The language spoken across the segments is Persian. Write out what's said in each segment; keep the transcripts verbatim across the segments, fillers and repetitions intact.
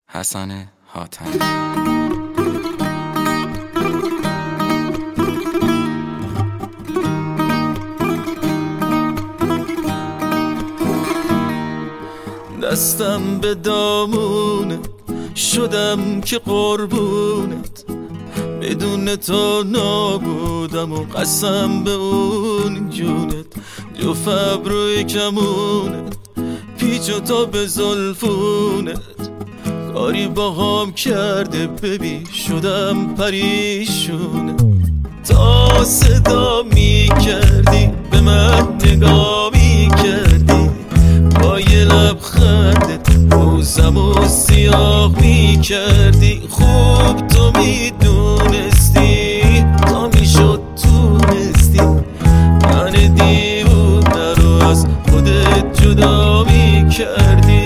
حسن حاتمی. دستم به دامونت شدم که قربونت، بدون تو نابودم و قسم به اون جونت. جف ابروی کمونت پیچ و تا به زلفونت، کاری با هم کرده ببین شدم پریشونه. تا صدا می کردی به من نگاه می کردی، با یه لبخندت روزم و سیاه می کردی. خوب تو می دونستی تا می شد تونستی من دیوونه رو از خودت جدا می کردی.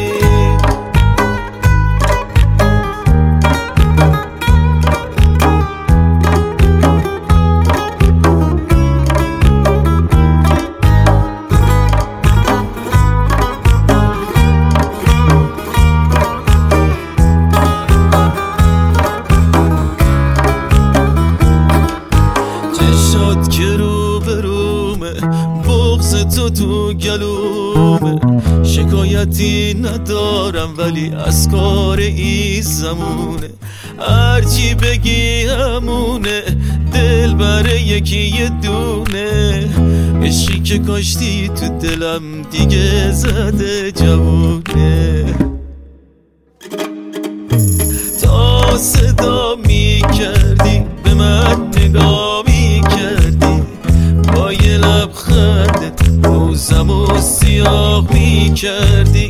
که رو به رومه بغض تو تو گلومه، شکایتی ندارم ولی از کار این زمونه. هرچی بگی همونه، دل بره یکی یه دونه. عشقی که کاشتی تو دلم دیگه زده جوونه. تا صدا می کردی به من نگاه می کردی، با یه لبخندت روزم و سیاه می کردی.